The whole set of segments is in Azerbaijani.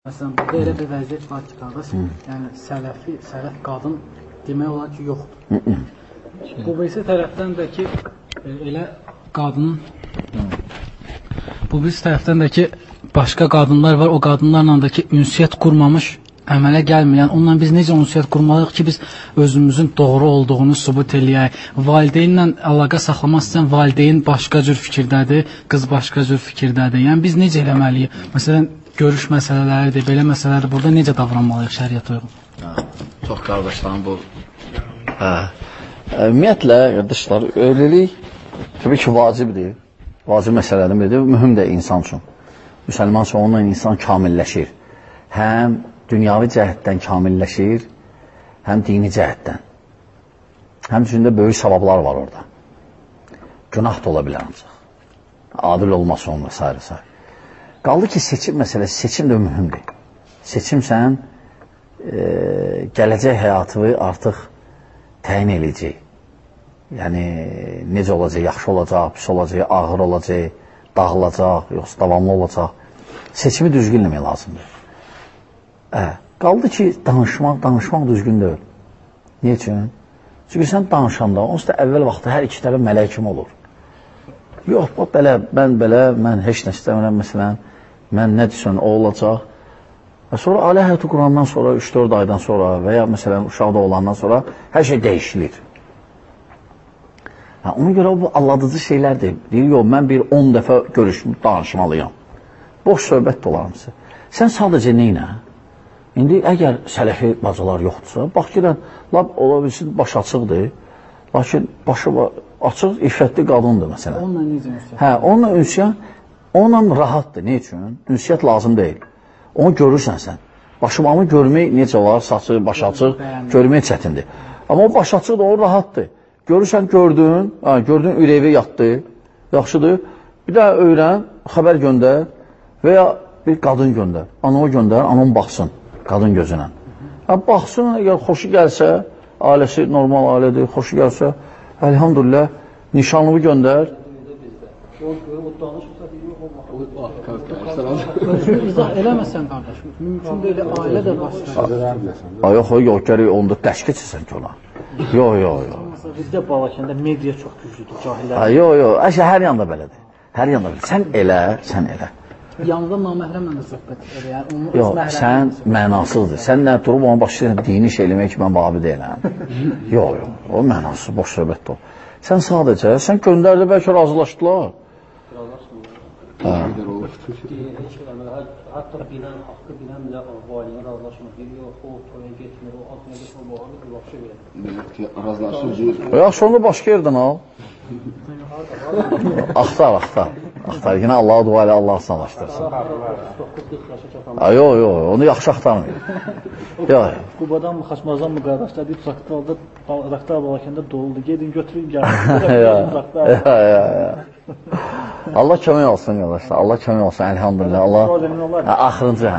Məsələn, burada elə bir vəziyyət var ki, qardaş, yəni sələf qadın demək olar ki, yoxdur. Bu birisi tərəfdən də ki, elə qadının, bu birisi tərəfdən də ki, başqa qadınlar var, o qadınlarla da ki, ünsiyyət qurmamış, əmələ gəlməyən, onunla biz necə ünsiyyət qurmalıyıq ki, biz özümüzün doğru olduğunu sübut eləyək. Valideynlə əlaqə saxlamaq istəyən valideyn başqa cür fikirdədir, qız başqa cür fikirdədir. Yəni, biz necə eləməliyik? Məsələn, görüş məsələləridir, belə məsələlərdir. Burada necə davranmalıyıq şəriət uyğun? Çox qardaşlarım bu. Ümumiyyətlə, qardaşlar, öyləlik təbii ki, vacibdir. Vacib məsələlərdən biridir, mühüm də insan üçün. Müsəlman üçün onunla insan kamilləşir. Həm dünyavi cəhətdən kamilləşir, həm dini cəhətdən. Həmçində böyük savablar var orada. Günah da ola bilər ancaq. Adil olmasın və s. Qaldı ki, seçim məsələsi, seçim də mühümdür. Seçim sən gələcək həyatı artıq təyin edəcək. Yəni, necə olacaq, yaxşı olacaq, pis olacaq, ağır olacaq, dağılacaq, yoxsa davamlı olacaq. Seçimi düzgün eləmək lazımdır. Qaldı ki, danışmaq düzgün deyil. Niyə üçün? Çünki sən danışanda, onsuz da əvvəl vaxtda hər iki tərəf mələk kimi olur. Yox, mən heç nə istəmirəm, məsələn, mən nə desən, o olacaq. Sonra ailə həyatı qurandan sonra, 3-4 aydan sonra və ya məsələn, uşaqda olandan sonra hər şey dəyişilir. Ona görə bu alladıcı şeylərdir. Deyir, yox, mən bir 10 dəfə görüşmü danışmalıyam. Boş söhbət də olarımızı. Sən sadəcə neynə? İndi əgər sələfi bacılar yoxdursa, bax girən, lab ola bilsin, baş açıqdır. Lakin başı açıq, iffətli qadındır, məsələn. Onunla necə ünsiyyət? Onunla ünsiyyət, onunla rahatdır. Ne üçün? Ünsiyyət lazım deyil. Onu görürsən sən. Başımamı görmək necə var, saçı, baş açıq, görmək çətindir. Amma o baş açıq da o rahatdır. Görürsən, gördün, ürəyi yatdı, yaxşıdır. Bir də öyrən, xəbər göndər və ya bir qadın göndər. Anama göndər, anam baxsın qadın gözünə. Baxsın, əgər xoşu gəlsə, ailəsi normal ailədir, xoşu gəlsə, əlhamdülillah, nişanlımı göndər. İzah eləməsən, qardaş, mümkün deyil, ailə də başlayır. Yox, gərək onda dərs keçirsən ki ona. Yox. Bizdə Balakəndə media çox güclüdür, cahillər. Yox, hər yanda belədir. Hər yanda belədir. Sən elə. Yanında naməhrəmlə də söhbət edir. Yox, sən mənasızdır. Sən nə durub ona başlayırsan, dini şey eləmək ki, mən babi deyiləm. Yox, o mənasız, boş söhbətdir o. Sən sadəcə, sən göndərdi, bəlkə razılaşdılar. Hatta bilən, haqqı bilən bilə valiyə razılaşmır. Yox, o toya getmir, o altına getmir, bu arada yaxşı verir. Demək ki, razılaşır. Yaxşı, onu başqa yerdən al. Axtar. Yine Allah'a dua ilə Allah sanaşdırsın. Yox, onu yaxşı axtarmıyor. Qubadan mı, Xaçmazdan mı qardaşlar deyib, Raktar Balakəndə doldu. Gedin, götürün, gəlin. Allah kömək olsun, qardaşlar. Allah kömək olsun, əlhamdülillah. Allah axırıncı,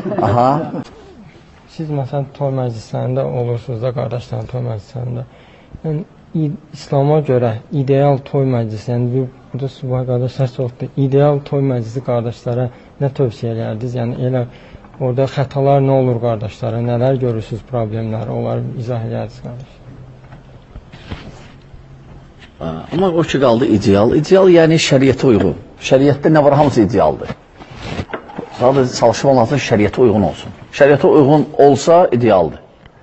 Siz, məsələn, toy məclislərində olursunuz da, qardaşların toy məclislərində. Yəni, İslama görə ideal toy məclisi, yəni burada subay qardaşlar çoxdur, ideal toy məclisi qardaşlara nə tövsiyə edərdiniz? Yəni elə orada xətalar nə olur qardaşlara, nələr görürsünüz problemləri, onları izah edərdiniz qardaş? Amma o ki qaldı ideal. İdeal yəni şəriətə uyğun. Şəriətdə nə var, hamısı idealdır. Sadəcə çalışma lazım şəriətə uyğun olsun. Şəriətə uyğun olsa idealdır.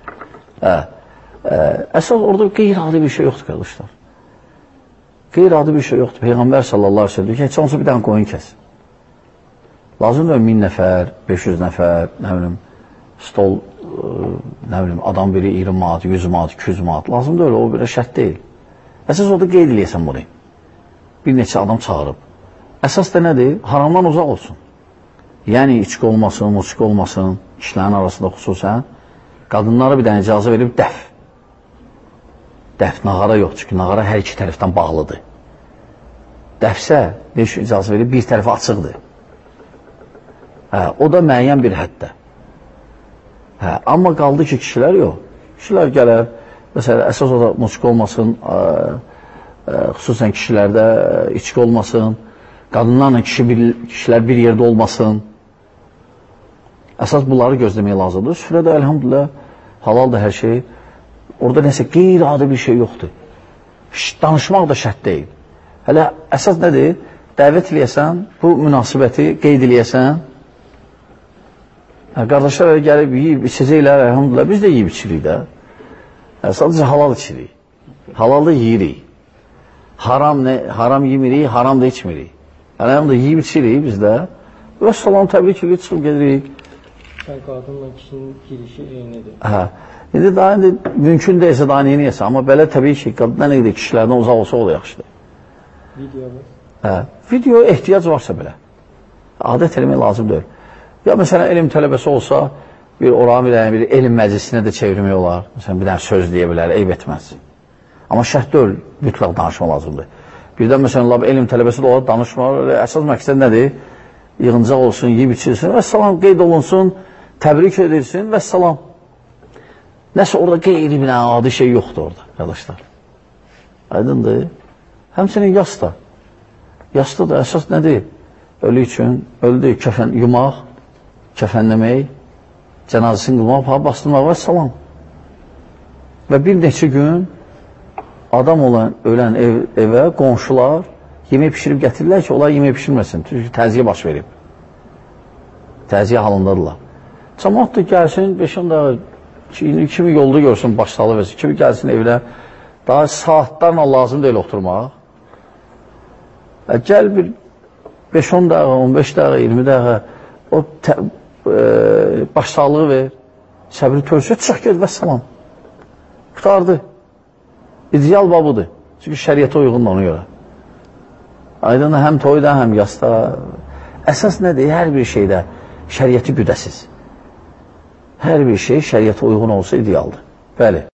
Əsas orada qeyri-adi bir şey yoxdur, qardaşlar. Qeyri-adi bir şey yoxdur. Peyğəmbər sallallahu aleyhi ve sellem heç olsa bir dənə qoyun kəs. Lazımdır 1000 nəfər, 500 nəfər, nə bilim, stol, nə bilim, adam biri 20 manat, 100 manat, 200 manat. Lazımdır öyle, o bir şərt deyil. Əsas orada qeyd eləyəsən bunu. Bir neçə adam çağırıb. Əsas da nədir? Haramdan uzaq olsun. Yəni, içki olmasın, musiqi olmasın, kişilərin arasında xüsusən. Qadınlara bir dənə icazə verib dəf. Dəf, nağara yox, çünki nağara hər iki tərəfdən bağlıdır. Dəfsə, icazə verib, bir tərəfi açıqdır. O da müəyyən bir həddə. Amma qaldı ki, kişilər yox. Kişilər gələr, məsələn, əsas o da musiqi olmasın, xüsusən kişilərdə içki olmasın, qadınlarla kişilər bir yerdə olmasın. Əsas bunları gözləmək lazımdır. Süfrədə əlhamdülillah halaldır hər şey. Orada nəsə qeyri-adi bir şey yoxdur. Danışmaq da şərt deyil. Hələ əsas nədir? Dəvət eləyəsən, bu münasibəti qeyd eləyəsən. Qardaşlar gəlib yiyib, içəcəklər, əlhamdülillah, biz də yiyib içirik də. Sadəcə halal içirik. Halalda yiyirik. Haram yemirik, haram da içmirik. Əlhamdülillah, yiyib içirik biz də. Və salam, təbii ki, çıxıb gedirik. Qadınla kişinin girişi eynidir. Hə. İndi daha mümkün deyilsə daha neyini yesə. Amma belə təbii ki, qadınlar nə qədər kişilərdən uzaq olsa o da yaxşıdır. Video var. Hə. Video ehtiyac varsa belə. Adət eləmək lazım deyil. Ya məsələn, elm tələbəsi olsa, bir oranı bir elm məclisinə də çevirmək olar. Məsələn, bir dənə söz deyə bilər, eyb etməz. Amma şərt deyil, mütləq danışma lazımdır. Birdən məsələn, elm tələbəsi də olar, danışma. Əsas məqsəd nədir? Yığıncaq olsun, yiyib içilsin və salam, qeyd olunsun, təbrik edilsin və salam. Nəsə orada qeyri bir adi şey yoxdur orada, qardaşlar. Aydındır. Həmçinin yas da. Yasda da əsas nədir? Ölü üçün, öldü, kəfən yumaq, kəfənləmək, cənazəsini qılmaq, bastırmaq və salam. Və bir neçə gün adam olan, ölən evə qonşular yemək pişirib gətirirlər ki, onlar yemək pişirməsin. Çünki təziyə baş verib. Təziyə halındadırlar. Cəmaat da gəlsin, 5-10 dəqiqə, kimi yolda görsün, başsalı versin, kimi gəlsin evlə, daha saatlarla lazım deyil oturmaq. Gəl bir 5-10 dəqiqə, 15 dəqiqə, 20 dəqiqə, o başsağlığı ver, səbri törsü, çıx ged və salam. Qutardı. İdeal babıdır. Çünki şəriyyətə uyğundur ona görə. Aydın həm toyda, həm yasda. Əsas nədir? Hər bir şeydə şəriyyəti güdəsiz. Hər bir şey şəriyyətə uyğun olsa idealdır. Bəli.